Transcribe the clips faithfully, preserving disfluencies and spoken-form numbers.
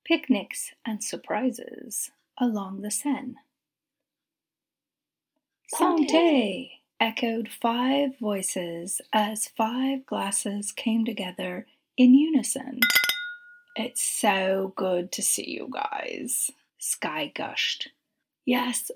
picnics and surprises along the Seine. Santé! Echoed five voices as five glasses came together in unison. It's so good to see you guys, Sky gushed. Yes,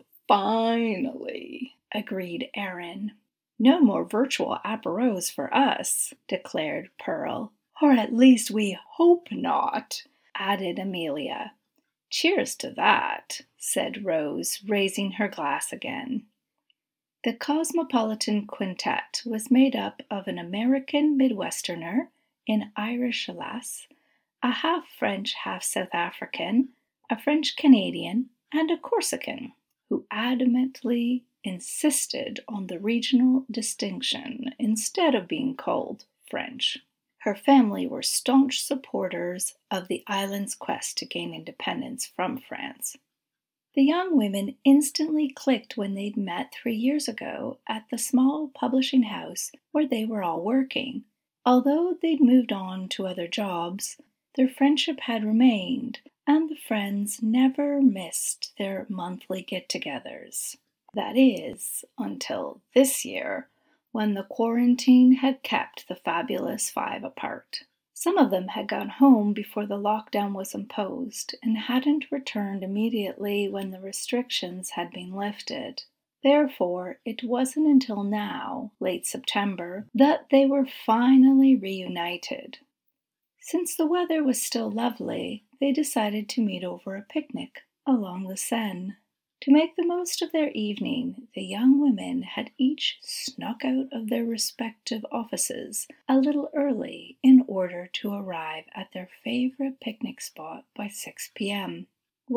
finally, agreed Aaron. No more virtual apéros for us, declared Pearl. Or at least we hope not, added Amelia. Cheers to that, said Rose, raising her glass again. The Cosmopolitan Quintet was made up of an American Midwesterner, an Irish lass, a half-French, half-South African, a French-Canadian, and a Corsican, who adamantly insisted on the regional distinction instead of being called French. Her family were staunch supporters of the island's quest to gain independence from France. The young women instantly clicked when they'd met three years ago at the small publishing house where they were all working. Although they'd moved on to other jobs, their friendship had remained, and the friends never missed their monthly get-togethers. That is, until this year, when the quarantine had kept the fabulous five apart. Some of them had gone home before the lockdown was imposed and hadn't returned immediately when the restrictions had been lifted. Therefore, it wasn't until now, late September, that they were finally reunited. Since the weather was still lovely, they decided to meet over a picnic along the Seine. To make the most of their evening, the young women had each snuck out of their respective offices a little early in order to arrive at their favorite picnic spot by six p.m.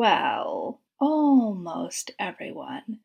Well, almost everyone.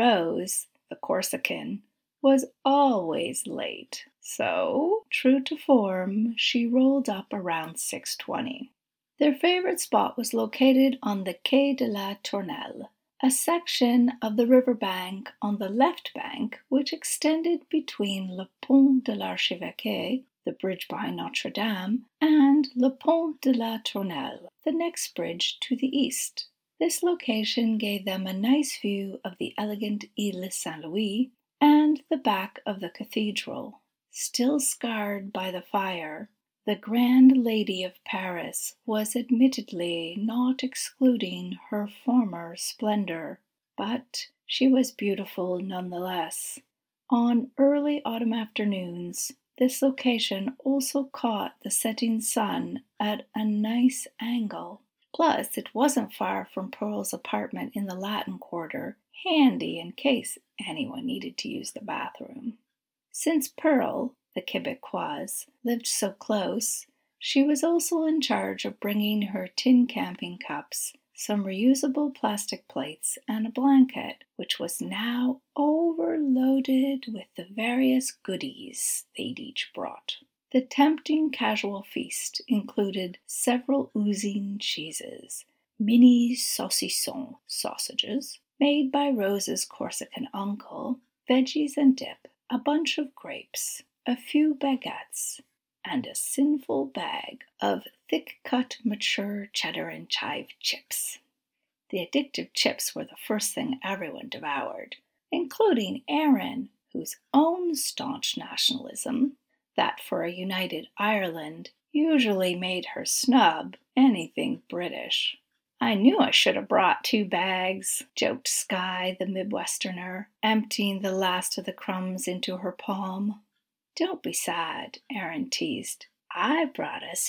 Rose, the Corsican, was always late, so, true to form, she rolled up around six twenty. Their favorite spot was located on the Quai de la Tournelle, a section of the riverbank on the left bank which extended between Le Pont de l'Archevêque, the bridge behind Notre Dame, and Le Pont de la Tournelle, the next bridge to the east. This location gave them a nice view of the elegant Ile Saint-Louis and the back of the cathedral. Still scarred by the fire, the Grand Lady of Paris was admittedly not excluding her former splendor, but she was beautiful nonetheless. On early autumn afternoons, this location also caught the setting sun at a nice angle. Plus, it wasn't far from Pearl's apartment in the Latin Quarter, handy in case anyone needed to use the bathroom. Since Pearl, the Quebecoise, lived so close, she was also in charge of bringing her tin camping cups, some reusable plastic plates, and a blanket, which was now overloaded with the various goodies they'd each brought. The tempting casual feast included several oozing cheeses, mini saucisson sausages, made by Rose's Corsican uncle, veggies and dip, a bunch of grapes, a few baguettes, and a sinful bag of thick-cut mature cheddar and chive chips. The addictive chips were the first thing everyone devoured, including Aaron, whose own staunch nationalism, that for a united Ireland, usually made her snub anything British. I knew I should have brought two bags, joked Sky, the Midwesterner, emptying the last of the crumbs into her palm. Don't be sad, Aaron teased. I brought a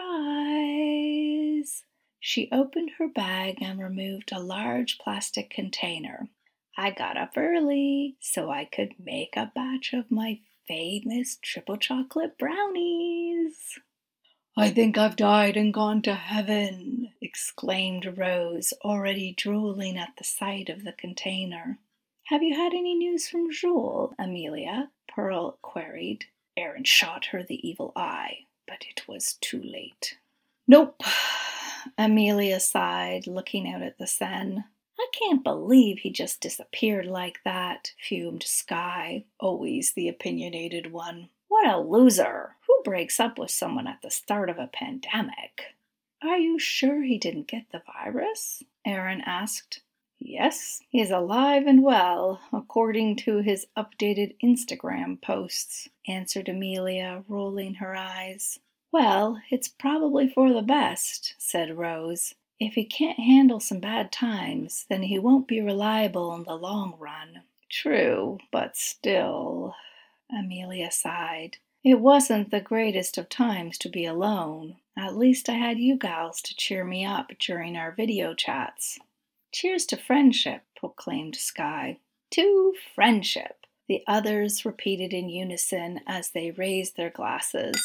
surprise. She opened her bag and removed a large plastic container. I got up early so I could make a batch of my famous triple chocolate brownies. I think I've died and gone to heaven, exclaimed Rose, already drooling at the sight of the container. Have you had any news from Jules, Amelia? Pearl queried. Aaron shot her the evil eye, but it was too late. Nope, Amelia sighed, looking out at the Seine. I can't believe he just disappeared like that, fumed Sky, always the opinionated one. What a loser! Who breaks up with someone at the start of a pandemic? I Are you sure he didn't get the virus? Aaron asked. Yes, he is alive and well, according to his updated Instagram posts, answered Amelia, rolling her eyes. Well, it's probably for the best, said Rose. If he can't handle some bad times, then he won't be reliable in the long run. True, but still, Amelia sighed. It wasn't the greatest of times to be alone. At least I had you gals to cheer me up during our video chats. Cheers to friendship, proclaimed Sky. To friendship, the others repeated in unison as they raised their glasses.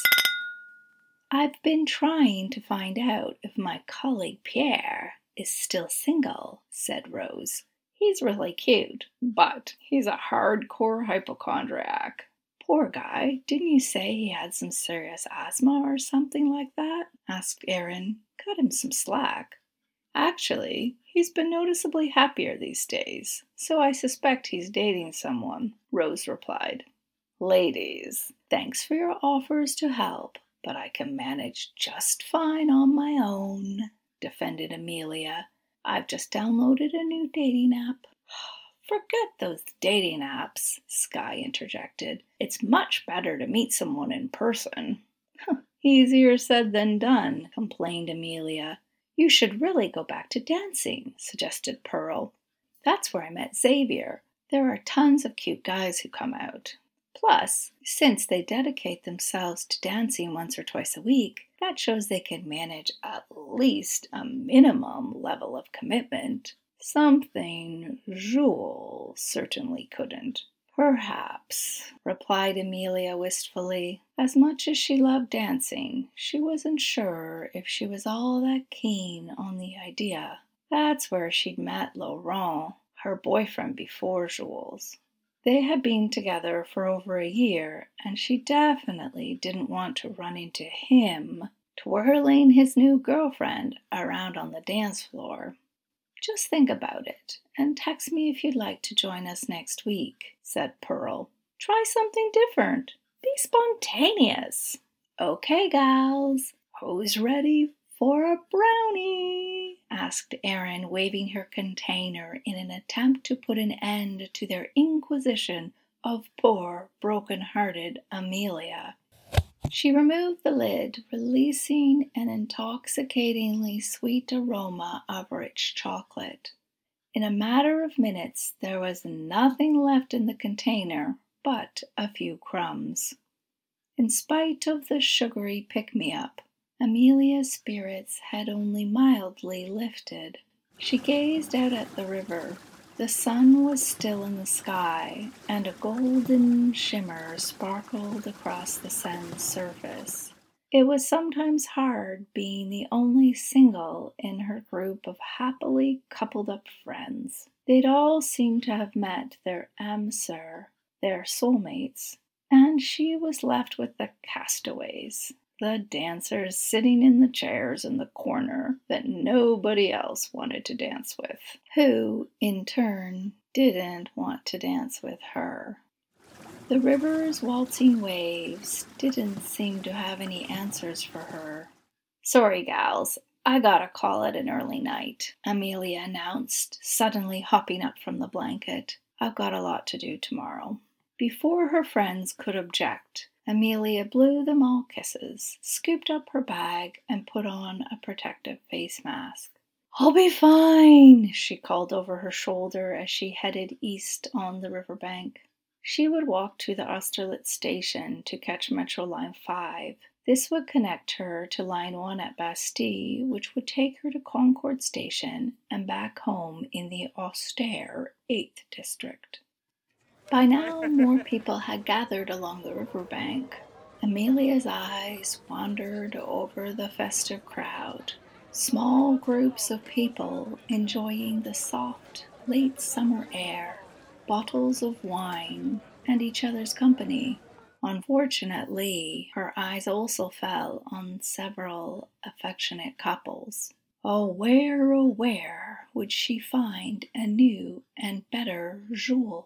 I've been trying to find out if my colleague Pierre is still single, said Rose. He's really cute, but he's a hardcore hypochondriac. Poor guy, didn't you say he had some serious asthma or something like that? Asked Aaron. Cut him some slack. Actually, he's been noticeably happier these days, so I suspect he's dating someone, Rose replied. Ladies, thanks for your offers to help, but I can manage just fine on my own, defended Amelia. I've just downloaded a new dating app. Forget those dating apps, Sky interjected. It's much better to meet someone in person. Easier said than done, complained Amelia. You should really go back to dancing, suggested Pearl. That's where I met Xavier. There are tons of cute guys who come out. Plus, since they dedicate themselves to dancing once or twice a week, that shows they can manage at least a minimum level of commitment. Something Jules certainly couldn't. Perhaps, replied Amelia wistfully. As much as she loved dancing, she wasn't sure if she was all that keen on the idea. That's where she'd met Laurent, her boyfriend before Jules. They had been together for over a year, and she definitely didn't want to run into him twirling his new girlfriend around on the dance floor. Just think about it, and text me if you'd like to join us next week, said Pearl. Try something different. Be spontaneous. Okay, gals, who's ready for a brownie? Asked Aaron, waving her container in an attempt to put an end to their inquisition of poor, broken-hearted Amelia. She removed the lid, releasing an intoxicatingly sweet aroma of rich chocolate. In a matter of minutes, there was nothing left in the container but a few crumbs. In spite of the sugary pick-me-up, Amelia's spirits had only mildly lifted. She gazed out at the river. The sun was still in the sky, and a golden shimmer sparkled across the Seine's surface. It was sometimes hard being the only single in her group of happily coupled-up friends. They'd all seemed to have met their âme sœur, their soulmates, and she was left with the castaways, the dancers sitting in the chairs in the corner that nobody else wanted to dance with, who, in turn, didn't want to dance with her. The river's waltzing waves didn't seem to have any answers for her. Sorry, gals, I gotta call it an early night, Amelia announced, suddenly hopping up from the blanket. I've got a lot to do tomorrow. Before her friends could object, Amelia blew them all kisses, scooped up her bag, and put on a protective face mask. I'll be fine, she called over her shoulder as she headed east on the riverbank. She would walk to the Austerlitz station to catch Metro Line five. This would connect her to Line one at Bastille, which would take her to Concord Station and back home in the austere eighth District. By now, more people had gathered along the riverbank. Amelia's eyes wandered over the festive crowd. Small groups of people enjoying the soft, late summer air, bottles of wine, and each other's company. Unfortunately, her eyes also fell on several affectionate couples. Oh, where, oh, where would she find a new and better Jules?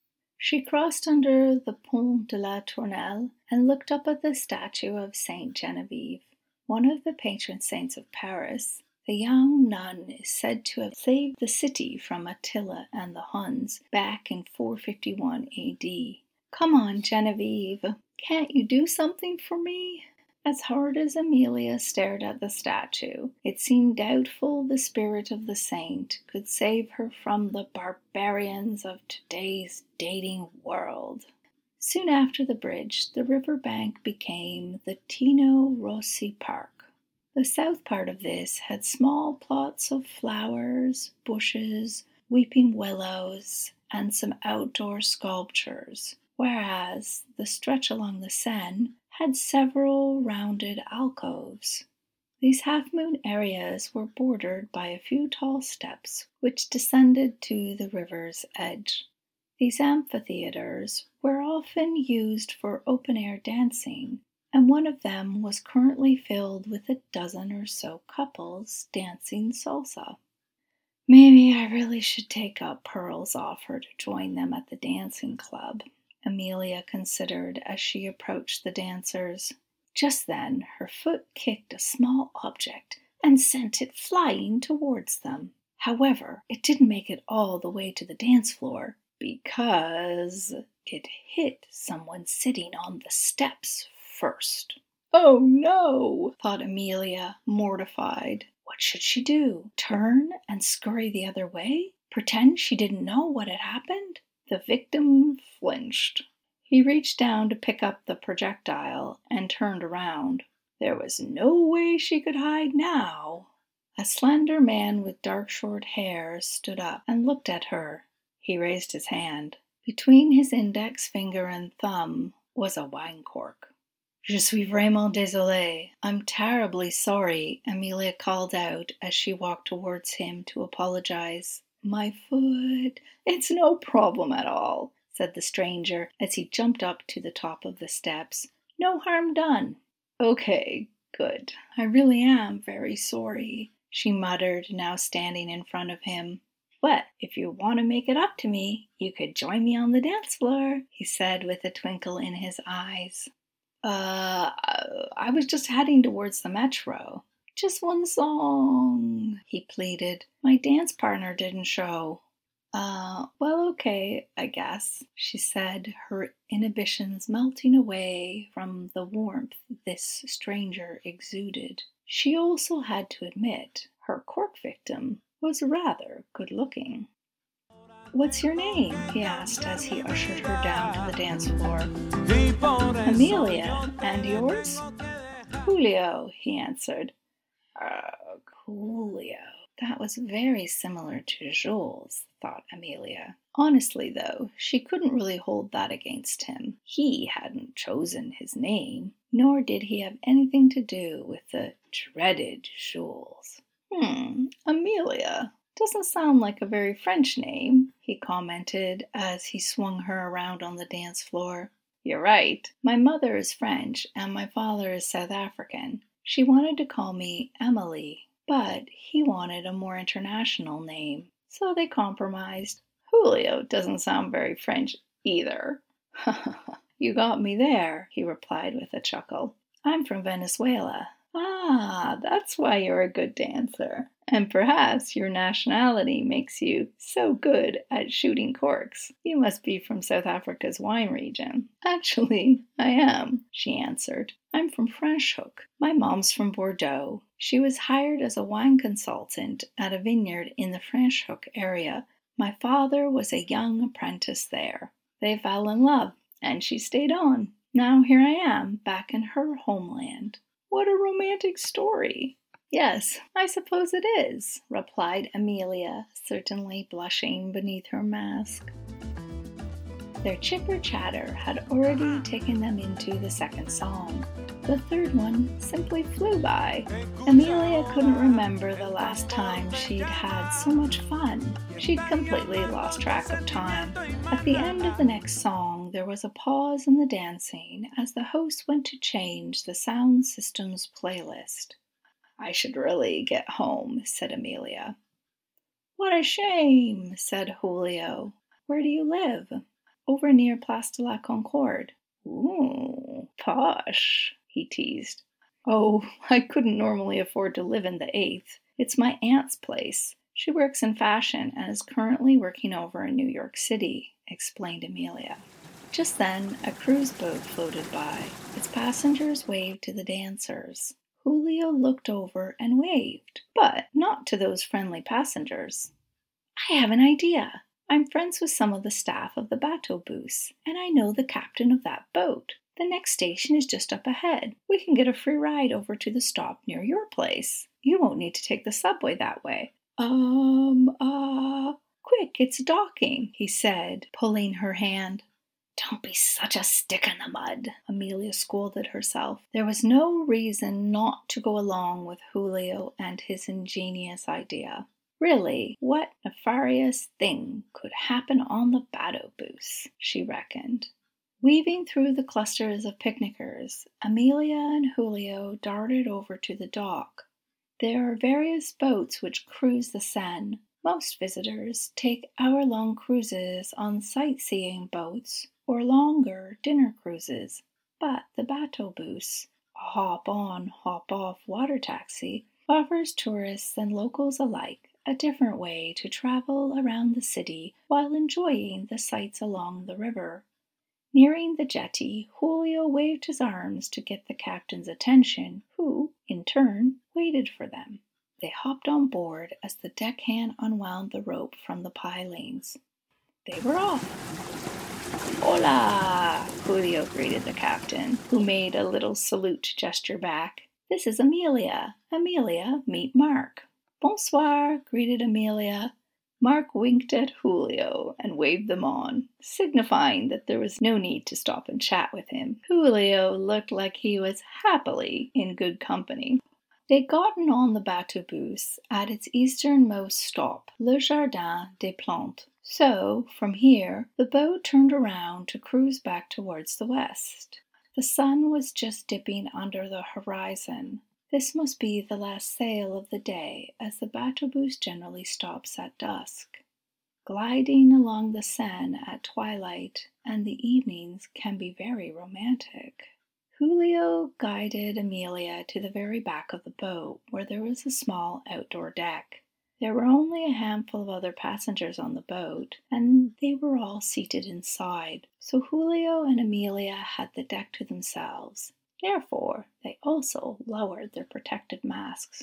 She crossed under the Pont de la Tournelle and looked up at the statue of Saint Genevieve. one of the patron saints of Paris. The young nun is said to have saved the city from Attila and the Huns back in four fifty-one A D. Come on, Genevieve, can't you do something for me? As hard as Amelia stared at the statue, it seemed doubtful the spirit of the saint could save her from the barbarians of today's dating world. Soon after the bridge, the river bank became the Tino Rossi Park. The south part of this had small plots of flowers, bushes, weeping willows, and some outdoor sculptures, whereas the stretch along the Seine had several rounded alcoves. These half-moon areas were bordered by a few tall steps which descended to the river's edge. These amphitheaters were often used for open-air dancing, and one of them was currently filled with a dozen or so couples dancing salsa. Maybe I really should take up Pearl's offer to join them at the dancing club, Amelia considered as she approached the dancers. Just then her foot kicked a small object and sent it flying towards them. However, it didn't make it all the way to the dance floor because it hit someone sitting on the steps first. Oh no, thought Amelia, mortified. What should she do? Turn and scurry the other way? Pretend she didn't know what had happened? The victim flinched. He reached down to pick up the projectile and turned around. There was no way she could hide now. A slender man with dark short hair stood up and looked at her. He raised his hand. Between his index finger and thumb was a wine cork. Je suis vraiment désolée. I'm terribly sorry, Amelia called out as she walked towards him to apologize. My foot. It's no problem at all, said the stranger as he jumped up to the top of the steps. No harm done. Okay, good. I really am very sorry, she muttered, now standing in front of him. But if you want to make it up to me, you could join me on the dance floor, he said with a twinkle in his eyes. Uh, I was just heading towards the metro. Just one song, he pleaded. My dance partner didn't show. Uh, well, okay, I guess, she said, her inhibitions melting away from the warmth this stranger exuded. She also had to admit her cork victim was rather good-looking. What's your name? He asked as he ushered her down to the dance floor. Amelia, and yours? Julio, he answered. Ugh, Julio. That was very similar to Jules, thought Amelia. Honestly, though, she couldn't really hold that against him. He hadn't chosen his name, nor did he have anything to do with the dreaded Jules. Hmm, Amelia. Doesn't sound like a very French name, he commented as he swung her around on the dance floor. You're right. My mother is French and my father is South African. She wanted to call me Emily, but he wanted a more international name, so they compromised. Julio doesn't sound very French either. You got me there, he replied with a chuckle. I'm from Venezuela. Ah, that's why you're a good dancer. And perhaps your nationality makes you so good at shooting corks. You must be from South Africa's wine region. Actually, I am, she answered. I'm from Franschhoek. My mom's from Bordeaux. She was hired as a wine consultant at a vineyard in the Franschhoek area. My father was a young apprentice there. They fell in love, and she stayed on. Now here I am, back in her homeland. What a romantic story. Yes, I suppose it is, replied Amelia, certainly blushing beneath her mask. Their chipper chatter had already taken them into the second song. The third one simply flew by. Amelia couldn't remember the last time she'd had so much fun. She'd completely lost track of time. At the end of the next song, there was a pause in the dancing as the host went to change the sound system's playlist. I should really get home, said Amelia. What a shame, said Julio. Where do you live? Over near Place de la Concorde. Ooh, posh, he teased. Oh, I couldn't normally afford to live in the eighth. It's my aunt's place. She works in fashion and is currently working over in New York City, explained Amelia. Just then, a cruise boat floated by. Its passengers waved to the dancers. Julio looked over and waved, but not to those friendly passengers. I have an idea. I'm friends with some of the staff of the Bateau Bus, and I know the captain of that boat. The next station is just up ahead. We can get a free ride over to the stop near your place. You won't need to take the subway that way. Um, uh, quick, it's docking, he said, pulling her hand. Don't be such a stick in the mud, Amelia scolded herself. There was no reason not to go along with Julio and his ingenious idea. Really, what nefarious thing could happen on the Bateau Bus, she reckoned. Weaving through the clusters of picnickers, Amelia and Julio darted over to the dock. There are various boats which cruise the Seine. Most visitors take hour-long cruises on sightseeing boats or longer dinner cruises, but the Bateau Bus, a hop-on, hop-off water taxi, offers tourists and locals alike a different way to travel around the city while enjoying the sights along the river. Nearing the jetty, Julio waved his arms to get the captain's attention, who, in turn, waited for them. They hopped on board as the deckhand unwound the rope from the pilings. They were off. Hola! Julio greeted the captain, who made a little salute gesture back. This is Amelia. Amelia, meet Mark. Bonsoir, greeted Amelia. Mark winked at Julio and waved them on, signifying that there was no need to stop and chat with him. Julio looked like he was happily in good company. They'd gotten on the Bateau Bus at its easternmost stop, Le Jardin des Plantes. So, from here, the boat turned around to cruise back towards the west. The sun was just dipping under the horizon. This must be the last sail of the day, as the Bateau Bus generally stops at dusk. Gliding along the Seine at twilight and the evenings can be very romantic. Julio guided Amelia to the very back of the boat, where there was a small outdoor deck. There were only a handful of other passengers on the boat, and they were all seated inside, so Julio and Amelia had the deck to themselves. Therefore, they also lowered their protective masks.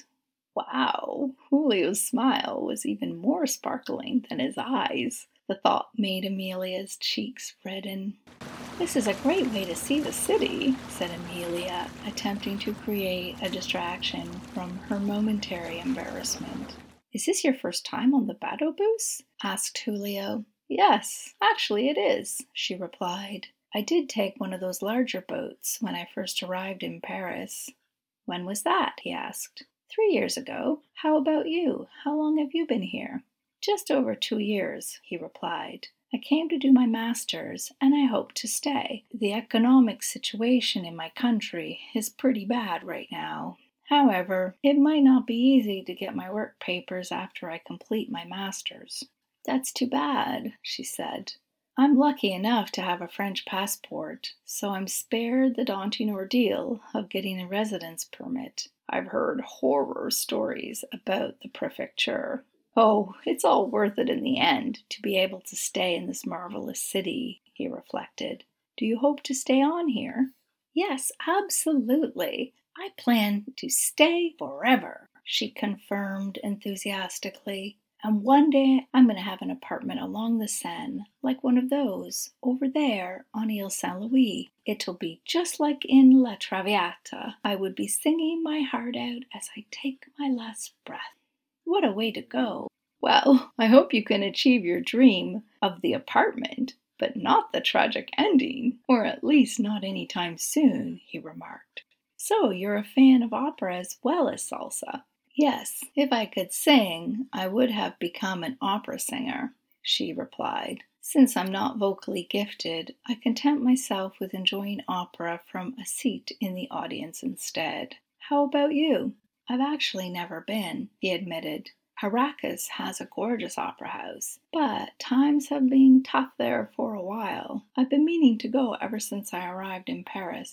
Wow, Julio's smile was even more sparkling than his eyes. The thought made Amelia's cheeks redden. This is a great way to see the city, said Amelia, attempting to create a distraction from her momentary embarrassment. Is this your first time on the Bateau Bus? Asked Julio. Yes, actually it is, she replied. I did take one of those larger boats when I first arrived in Paris. When was that? He asked. Three years ago. How about you? How long have you been here? Just over two years, he replied. I came to do my master's, and I hope to stay. The economic situation in my country is pretty bad right now. However, it might not be easy to get my work papers after I complete my master's. That's too bad, she said. I'm lucky enough to have a French passport, so I'm spared the daunting ordeal of getting a residence permit. I've heard horror stories about the prefecture. Oh, it's all worth it in the end to be able to stay in this marvelous city, he reflected. Do you hope to stay on here? Yes, absolutely. I plan to stay forever, she confirmed enthusiastically. And one day I'm going to have an apartment along the Seine, like one of those, over there on Ile Saint-Louis. It'll be just like in La Traviata. I would be singing my heart out as I take my last breath. What a way to go. Well, I hope you can achieve your dream of the apartment, but not the tragic ending, or at least not any time soon, he remarked. So you're a fan of opera as well as salsa? Yes, if I could sing, I would have become an opera singer, she replied. Since I'm not vocally gifted, I content myself with enjoying opera from a seat in the audience instead. How about you? I've actually never been, he admitted. Caracas has a gorgeous opera house, but times have been tough there for a while. I've been meaning to go ever since I arrived in Paris.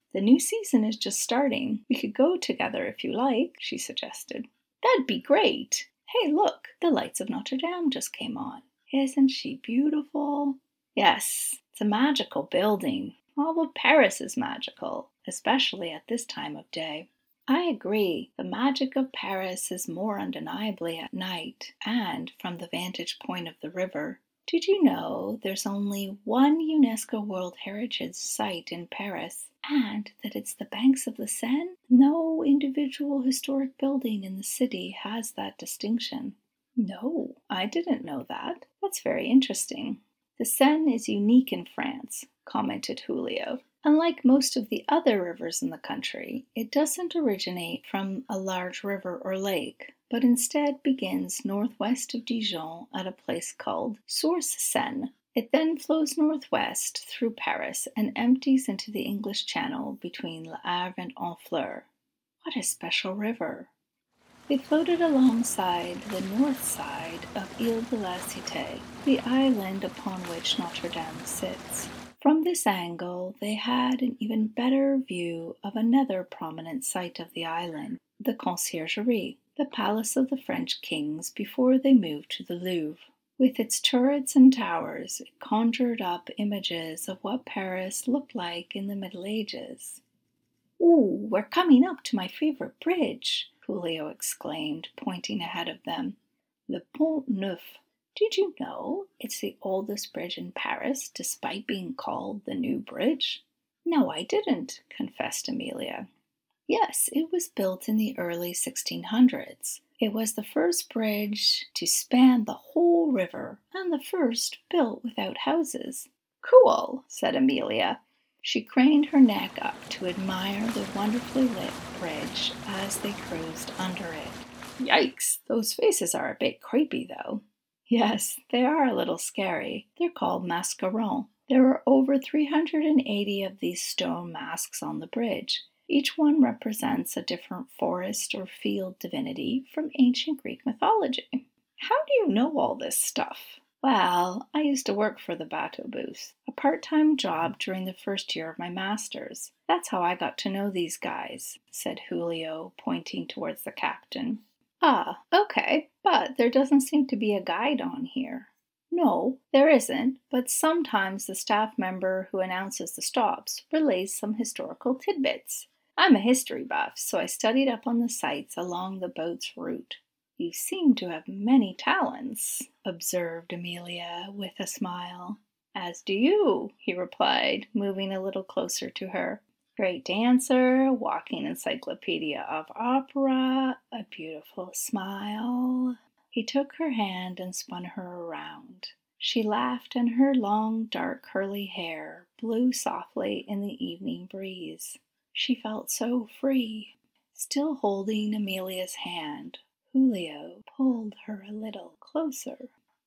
The new season is just starting. We could go together if you like, she suggested. That'd be great. Hey, look, the lights of Notre Dame just came on. Isn't she beautiful? Yes, it's a magical building. All of Paris is magical, especially at this time of day. I agree. The magic of Paris is more undeniably at night and from the vantage point of the river. Did you know there's only one UNESCO World Heritage Site in Paris, and that it's the banks of the Seine? No individual historic building in the city has that distinction. No, I didn't know that. That's very interesting. The Seine is unique in France, commented Julio. Unlike most of the other rivers in the country, it doesn't originate from a large river or lake, but instead begins northwest of Dijon at a place called Source Seine. It then flows northwest through Paris and empties into the English Channel between Le Havre and Honfleur. What a special river! They floated alongside the north side of Ile de la Cité, the island upon which Notre Dame sits. From this angle, they had an even better view of another prominent site of the island, the Conciergerie, the palace of the French kings before they moved to the Louvre. With its turrets and towers, it conjured up images of what Paris looked like in the Middle Ages. "Ooh, we're coming up to my favorite bridge," Julio exclaimed, pointing ahead of them. Le Pont Neuf. Did you know it's the oldest bridge in Paris, despite being called the New Bridge? No, I didn't, confessed Amelia. Yes, it was built in the early sixteen hundreds. It was the first bridge to span the whole river, and the first built without houses. Cool, said Amelia. She craned her neck up to admire the wonderfully lit bridge as they cruised under it. Yikes, those faces are a bit creepy, though. Yes, they are a little scary. They're called mascarons. There are over three hundred eighty of these stone masks on the bridge. Each one represents a different forest or field divinity from ancient Greek mythology. How do you know all this stuff? Well, I used to work for the Bateau booth, a part-time job during the first year of my master's. That's how I got to know these guys, said Julio, pointing towards the captain. Ah, okay, but there doesn't seem to be a guide on here. No, there isn't, but sometimes the staff member who announces the stops relays some historical tidbits. I'm a history buff, so I studied up on the sites along the boat's route. You seem to have many talents, observed Amelia with a smile. As do you, he replied, moving a little closer to her. Great dancer, walking encyclopedia of opera, a beautiful smile. He took her hand and spun her around. She laughed, and her long, dark, curly hair blew softly in the evening breeze. She felt so free. Still holding Amelia's hand, Julio pulled her a little closer.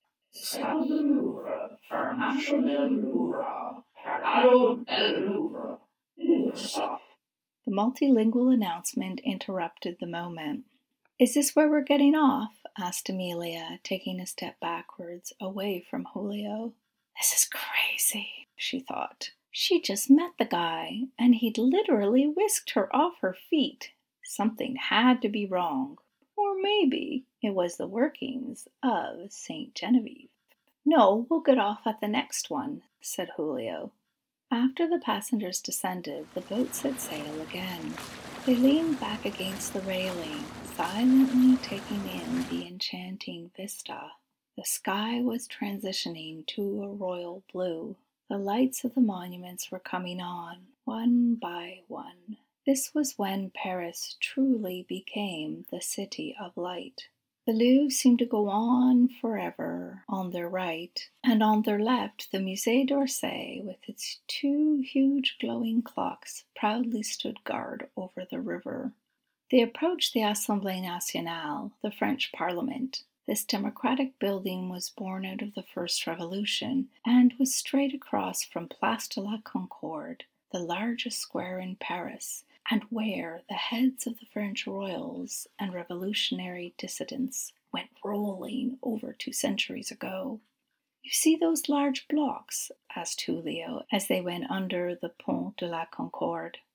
Salle de Louvre, Fermacho del Louvre, Parado del Louvre. The multilingual announcement interrupted the moment. Is this where we're getting off? Asked Amelia, taking a step backwards, away from Julio. This is crazy, she thought. She just met the guy, and he'd literally whisked her off her feet. Something had to be wrong. Or maybe it was the workings of Saint Genevieve. No, we'll get off at the next one, said Julio. After the passengers descended, the boat set sail again. They leaned back against the railing, silently taking in the enchanting vista. The sky was transitioning to a royal blue. The lights of the monuments were coming on, one by one. This was when Paris truly became the city of light. The Louvre seemed to go on forever on their right, and on their left the Musée d'Orsay, with its two huge glowing clocks, proudly stood guard over the river. They approached the Assemblée Nationale, the French Parliament. This democratic building was born out of the First Revolution and was straight across from Place de la Concorde, the largest square in Paris, and where the heads of the French royals and revolutionary dissidents went rolling over two centuries ago. You see those large blocks? Asked Julio as they went under the Pont de la Concorde.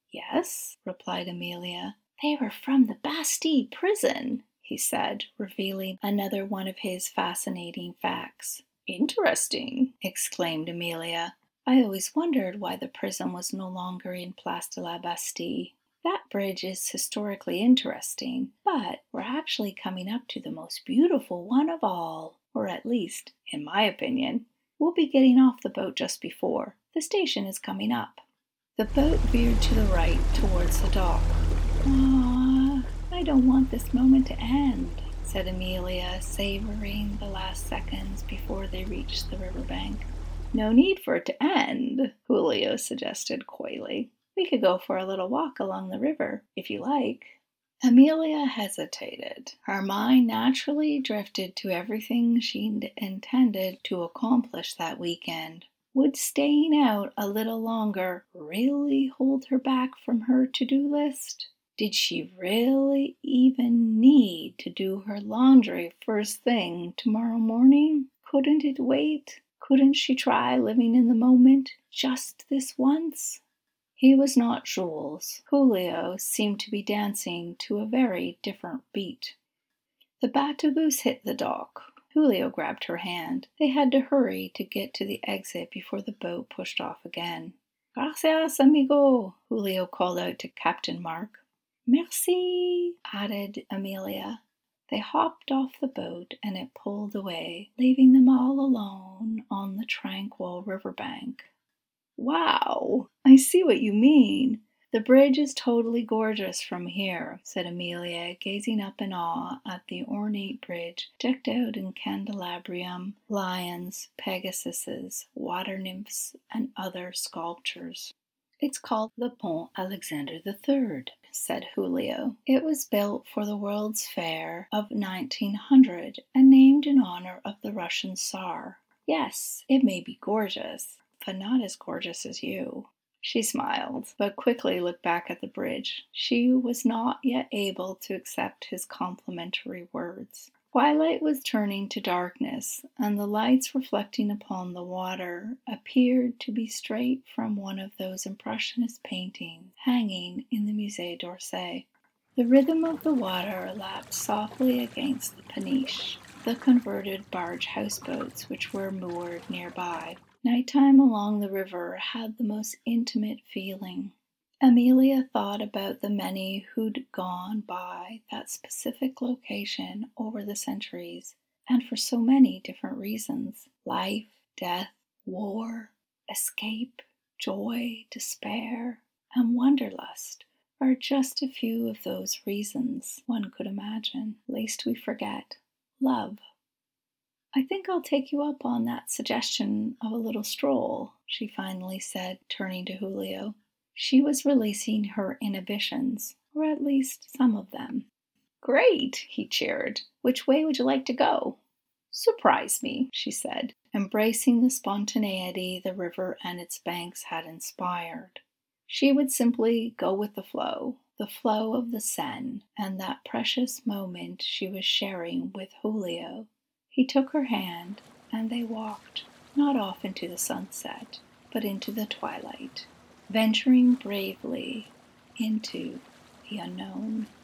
Yes, replied Amelia. They were from the Bastille prison, he said, revealing another one of his fascinating facts. Interesting, exclaimed Amelia. I always wondered why the prison was no longer in Place de la Bastille. That bridge is historically interesting, but we're actually coming up to the most beautiful one of all, or at least, in my opinion. We'll be getting off the boat just before. The station is coming up. The boat veered to the right towards the dock. Ah, I don't want this moment to end, said Amelia, savoring the last seconds before they reached the riverbank. No need for it to end, Julio suggested coyly. We could go for a little walk along the river, if you like. Amelia hesitated. Her mind naturally drifted to everything she'd intended to accomplish that weekend. Would staying out a little longer really hold her back from her to-do list? Did she really even need to do her laundry first thing tomorrow morning? Couldn't it wait? Couldn't she try living in the moment just this once? He was not Jules. Julio seemed to be dancing to a very different beat. The Batobus hit the dock. Julio grabbed her hand. They had to hurry to get to the exit before the boat pushed off again. Gracias, amigo, Julio called out to Captain Mark. Merci, added Amelia. They hopped off the boat and it pulled away, leaving them all alone on the tranquil riverbank. Wow, I see what you mean. The bridge is totally gorgeous from here, said Amelia, gazing up in awe at the ornate bridge decked out in candelabrum, lions, pegasuses, water nymphs, and other sculptures. It's called the Pont Alexander the Third, said Julio. It was built for the World's Fair of nineteen hundred and named in honor of the Russian Tsar. Yes, it may be gorgeous, but not as gorgeous as you. She smiled, but quickly looked back at the bridge. She was not yet able to accept his complimentary words. Twilight was turning to darkness, and the lights reflecting upon the water appeared to be straight from one of those impressionist paintings hanging in the Musée d'Orsay. The rhythm of the water lapped softly against the peniche, the converted barge houseboats which were moored nearby. Nighttime along the river had the most intimate feeling. Amelia thought about the many who'd gone by that specific location over the centuries, and for so many different reasons. Life, death, war, escape, joy, despair, and wanderlust are just a few of those reasons one could imagine, lest we forget love. I think I'll take you up on that suggestion of a little stroll, she finally said, turning to Julio. She was releasing her inhibitions, or at least some of them. Great, he cheered. Which way would you like to go? Surprise me, she said, embracing the spontaneity the river and its banks had inspired. She would simply go with the flow, the flow of the Seine, and that precious moment she was sharing with Julio. He took her hand, and they walked, not off into the sunset, but into the twilight, venturing bravely into the unknown.